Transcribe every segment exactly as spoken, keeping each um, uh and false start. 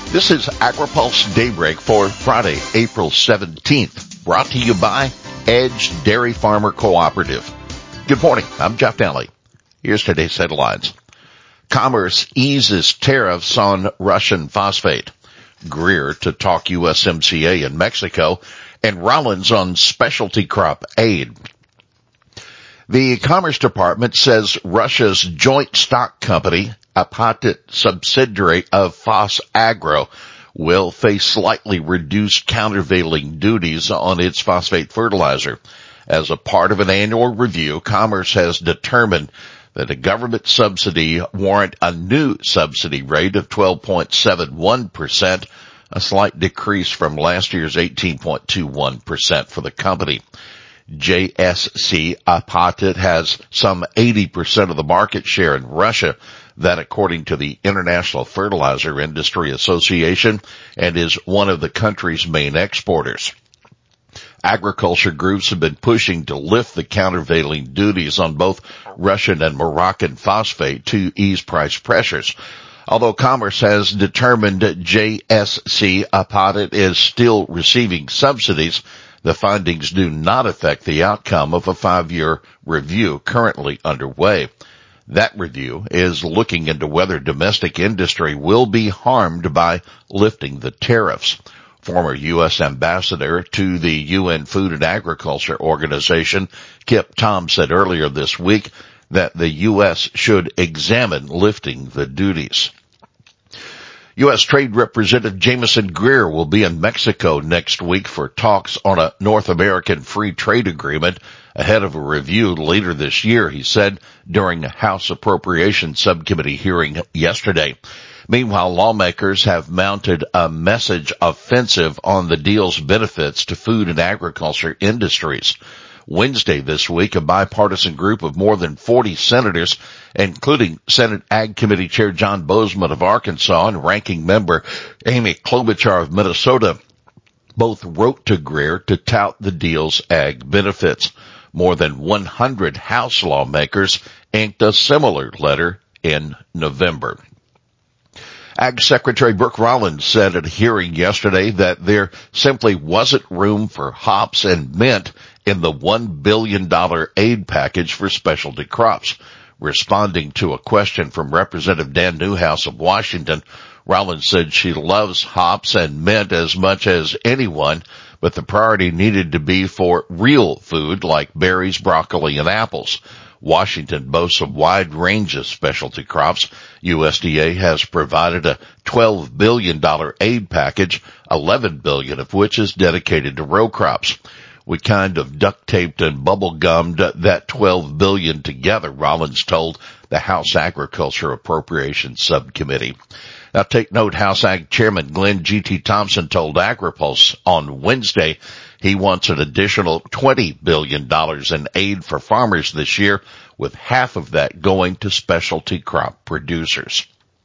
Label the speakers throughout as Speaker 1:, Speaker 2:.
Speaker 1: This is AgriPulse Daybreak for Friday, April seventeenth, brought to you by Edge Dairy Farmer Cooperative. Good morning, I'm Jeff Daly. Here's today's headlines. Commerce eases tariffs on Russian phosphate. Greer to talk U S M C A in Mexico, and Rollins on specialty crop aid. The Commerce Department says Russia's joint stock company, Apatit subsidiary of PhosAgro, will face slightly reduced countervailing duties on its phosphate fertilizer. As a part of an annual review, Commerce has determined that a government subsidy warrant a new subsidy rate of twelve point seven one percent, a slight decrease from last year's eighteen point two one percent for the company. J S C Apatit has some eighty percent of the market share in Russia, that according to the International Fertilizer Industry Association, and is one of the country's main exporters. Agriculture groups have been pushing to lift the countervailing duties on both Russian and Moroccan phosphate to ease price pressures. Although Commerce has determined J S C Apatit is still receiving subsidies, the findings do not affect the outcome of a five-year review currently underway. That review is looking into whether domestic industry will be harmed by lifting the tariffs. Former U S ambassador to the U N Food and Agriculture Organization, Kip Tom, said earlier this week that the U S should examine lifting the duties. U S Trade Representative Jamieson Greer will be in Mexico next week for talks on a North American free trade agreement ahead of a review later this year, he said during a House Appropriations Subcommittee hearing yesterday. Meanwhile, lawmakers have mounted a message offensive on the deal's benefits to food and agriculture industries. Wednesday this week, a bipartisan group of more than forty senators, including Senate Ag Committee Chair John Boozman of Arkansas and Ranking Member Amy Klobuchar of Minnesota, both wrote to Greer to tout the deal's ag benefits. More than one hundred House lawmakers inked a similar letter in November. Ag Secretary Brooke Rollins said at a hearing yesterday that there simply wasn't room for hops and mint in the one billion dollars aid package for specialty crops. Responding to a question from Representative Dan Newhouse of Washington, Rollins said she loves hops and mint as much as anyone, but the priority needed to be for real food like berries, broccoli, and apples. Washington boasts a wide range of specialty crops. U S D A has provided a twelve billion dollars aid package, eleven billion dollars of which is dedicated to row crops. We kind of duct taped and bubble gummed that twelve billion dollars together, Rollins told the House Agriculture Appropriations Subcommittee. Now take note, House Ag Chairman Glenn G T Thompson told AgriPulse on Wednesday he wants an additional twenty billion dollars in aid for farmers this year, with half of that going to specialty crop producers.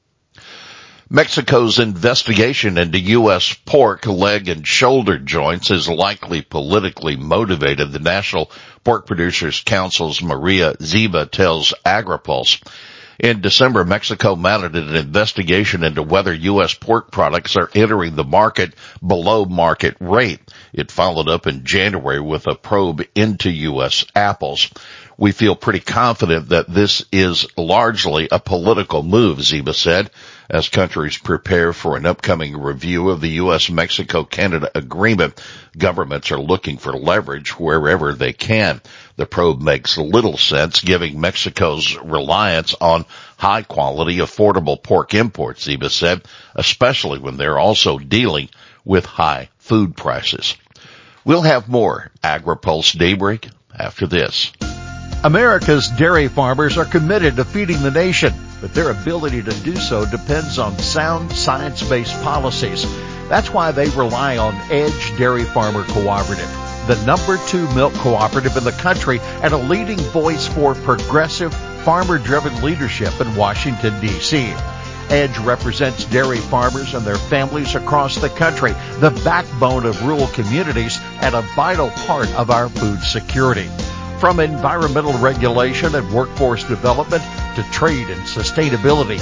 Speaker 1: Mexico's investigation into U S pork, leg, and shoulder joints is likely politically motivated, the National Pork Producers Council's Maria Ziba tells AgriPulse. In December, Mexico mounted an investigation into whether U S pork products are entering the market below market rate. It followed up in January with a probe into U S apples. We feel pretty confident that this is largely a political move, Ziba said, as countries prepare for an upcoming review of the U S Mexico Canada agreement. Governments are looking for leverage wherever they can. The probe makes little sense, given Mexico's reliance on high-quality, affordable pork imports, Ziba said, especially when they're also dealing with high food prices. We'll have more AgriPulse Daybreak after this.
Speaker 2: America's dairy farmers are committed to feeding the nation, but their ability to do so depends on sound science-based policies. That's why they rely on Edge Dairy Farmer Cooperative, the number two milk cooperative in the country and a leading voice for progressive, farmer-driven leadership in Washington, D C Edge represents dairy farmers and their families across the country, the backbone of rural communities and a vital part of our food security. From environmental regulation and workforce development to trade and sustainability,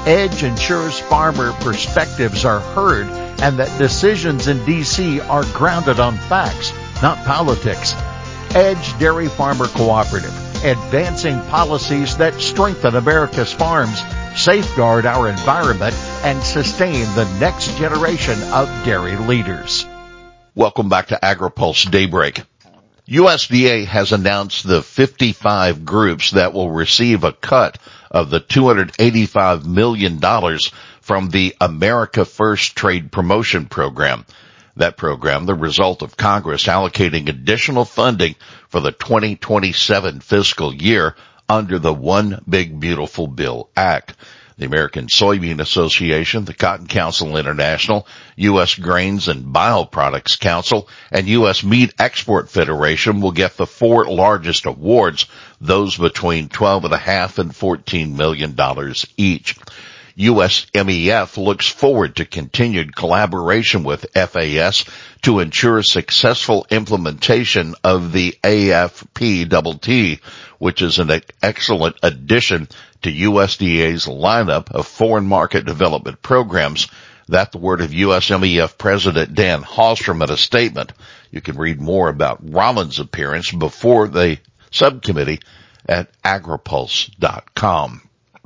Speaker 2: EDGE ensures farmer perspectives are heard and that decisions in D C are grounded on facts, not politics. EDGE Dairy Farmer Cooperative, advancing policies that strengthen America's farms, safeguard our environment, and sustain the next generation of dairy leaders.
Speaker 1: Welcome back to AgriPulse Daybreak. U S D A has announced the fifty-five groups that will receive a cut of the two hundred eighty-five million dollars from the America First Trade Promotion Program. That program, the result of Congress allocating additional funding for the twenty twenty-seven fiscal year under the One Big Beautiful Bill Act. The American Soybean Association, the Cotton Council International, U S Grains and Bioproducts Council, and U S Meat Export Federation will get the four largest awards, those between twelve point five and fourteen million dollars each. U S M E F looks forward to continued collaboration with F A S to ensure successful implementation of the A F P T T, which is an excellent addition to U S D A's lineup of foreign market development programs. That's the word of U S M E F President Dan Hallstrom in a statement. You can read more about Rollins' appearance before the subcommittee at agripulse dot com.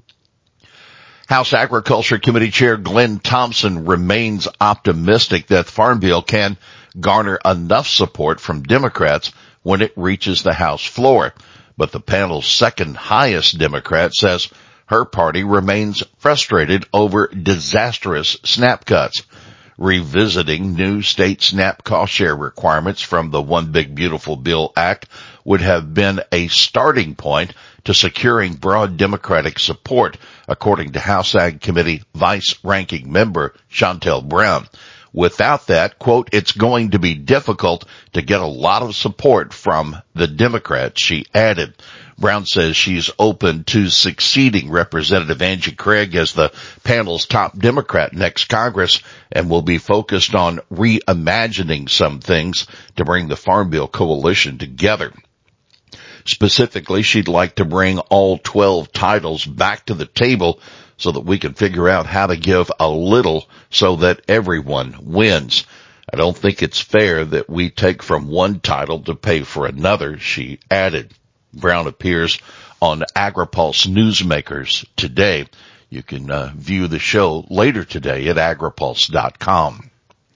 Speaker 1: House Agriculture Committee Chair Glenn Thompson remains optimistic that the Farm Bill can garner enough support from Democrats when it reaches the House floor. But the panel's second highest Democrat says her party remains frustrated over disastrous SNAP cuts. Revisiting new state SNAP cost share requirements from the One Big Beautiful Bill Act would have been a starting point to securing broad Democratic support, according to House Ag Committee Vice Ranking Member Shontel Brown. Without that, quote, it's going to be difficult to get a lot of support from the Democrats, she added. Brown says she's open to succeeding Representative Angie Craig as the panel's top Democrat next Congress and will be focused on reimagining some things to bring the Farm Bill coalition together. Specifically, she'd like to bring all twelve titles back to the table so that we can figure out how to give a little so that everyone wins. I don't think it's fair that we take from one title to pay for another, she added. Brown appears on AgriPulse Newsmakers today. You can uh, view the show later today at agripulse dot com.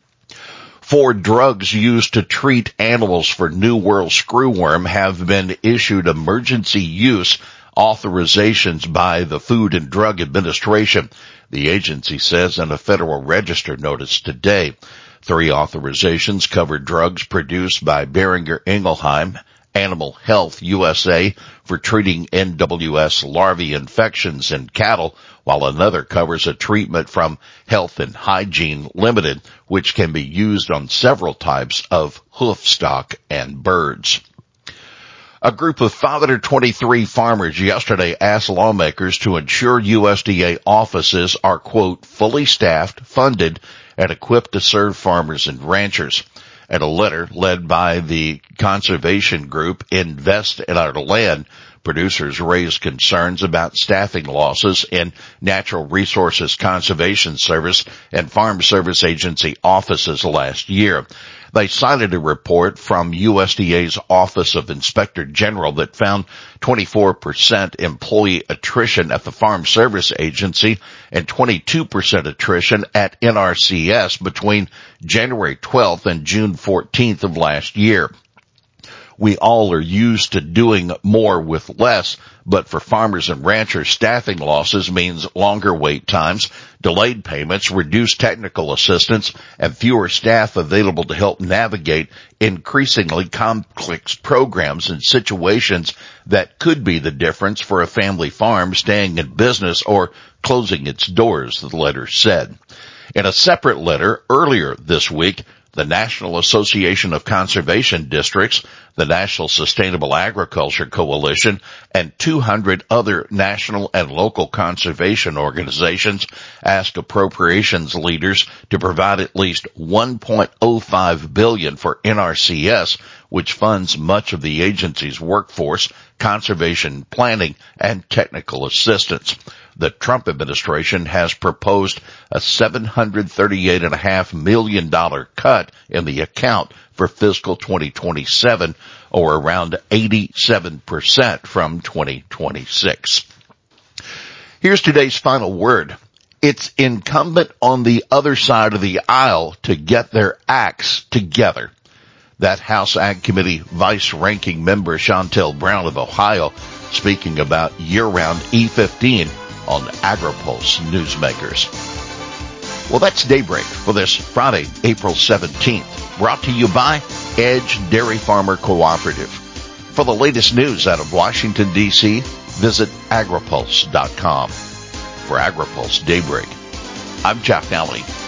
Speaker 1: Four drugs used to treat animals for New World screwworm have been issued emergency use authorizations by the Food and Drug Administration, the agency says in a Federal Register notice today. Three authorizations cover drugs produced by Boehringer Ingelheim, Animal Health U S A for treating N W S larvae infections in cattle, while another covers a treatment from Health and Hygiene Limited, which can be used on several types of hoof stock and birds. A group of five hundred twenty-three farmers yesterday asked lawmakers to ensure U S D A offices are, quote, fully staffed, funded, and equipped to serve farmers and ranchers. And a letter led by the conservation group Invest in Our Land, producers raised concerns about staffing losses in Natural Resources Conservation Service and Farm Service Agency offices last year. They cited a report from U S D A's Office of Inspector General that found twenty-four percent employee attrition at the Farm Service Agency and twenty-two percent attrition at N R C S between January twelfth and June fourteenth of last year. We all are used to doing more with less, but for farmers and ranchers, staffing losses means longer wait times, delayed payments, reduced technical assistance, and fewer staff available to help navigate increasingly complex programs and situations that could be the difference for a family farm staying in business or closing its doors, the letter said. In a separate letter earlier this week, the National Association of Conservation Districts, the National Sustainable Agriculture Coalition, and two hundred other national and local conservation organizations asked appropriations leaders to provide at least one point oh five billion dollars for N R C S, which funds much of the agency's workforce, conservation planning, and technical assistance. The Trump administration has proposed a seven hundred thirty-eight point five million dollars cut in the account for fiscal twenty twenty-seven, or around eighty-seven percent from twenty twenty-six. Here's today's final word. It's incumbent on the other side of the aisle to get their acts together. That House Ag Committee Vice Ranking Member Shontel Brown of Ohio speaking about year-round E fifteen on AgriPulse Newsmakers. Well, that's Daybreak for this Friday, April seventeenth, brought to you by Edge Dairy Farmer Cooperative. For the latest news out of Washington, D C, visit agripulse dot com. For AgriPulse Daybreak, I'm Jeff Nally.